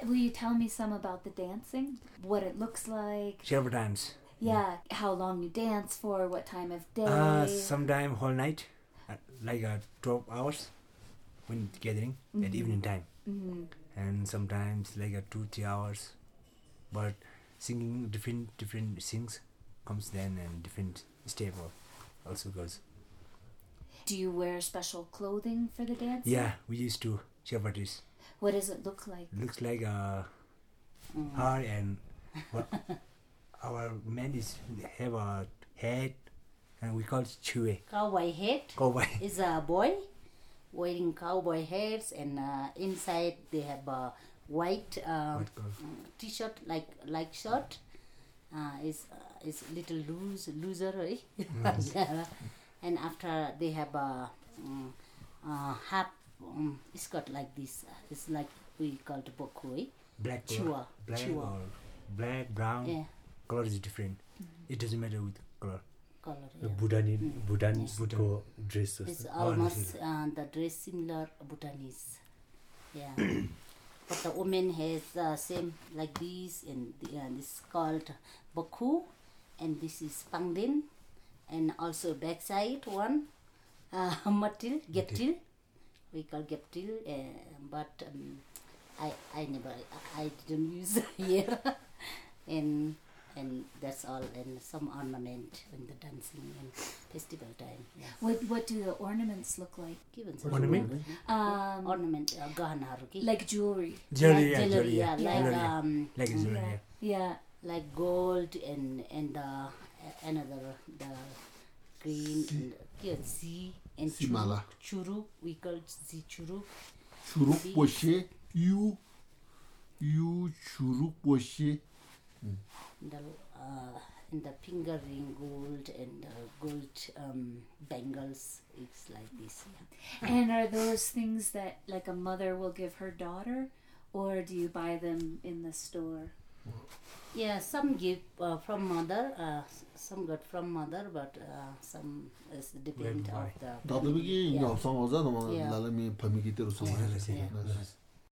Will you tell me some about the dancing? What it looks like? Several times. Yeah, how long you dance for, what time of day? Sometime whole night, like 12 hours when gathering at evening time. And sometimes like 2-3 hours. But singing different things comes then, and different step also goes. Do you wear special clothing for the dance? Yeah, we used to Shepherdess. What does it look like? Looks like her and our men have a head, and we call it chue. Cowboy hat. Cowboy. Is a boy wearing cowboy hats, and inside they have a white t-shirt like shirt. Is little looser, right? And after they have a half skirt like this. It's like we call it boku. Black Chua. or black, brown. Yeah. Color is different. It doesn't matter with color. Yeah. Bhutanese dress. It's almost the dress similar Bhutanese. Yeah. But the woman has same like this, and this is called boku, and this is pangdin, and also backside one matil, geptil. We call geptil, but I didn't use here, and that's all, and some ornament in the dancing and festival time. Yes. What do the ornaments look like? Given Ornament? Ornament, gahanaharu ki. Like jewelry. Jewelry, Yeah, like jewelry. Yeah. like gold and the another the green and Z and Simala. churu. We call Z churu. Churuk poshe, you churuk poshe. And the finger ring gold and gold bangles. It's like this. Yeah. And are those things that like a mother will give her daughter, or do you buy them in the store? Yeah, some give from mother, some got from mother, but some is depend of the. 나도 이게 Yeah. 영상 오자 너무 Yeah. 나름이 범위기 대로 Yeah. 성공했어요. Yeah.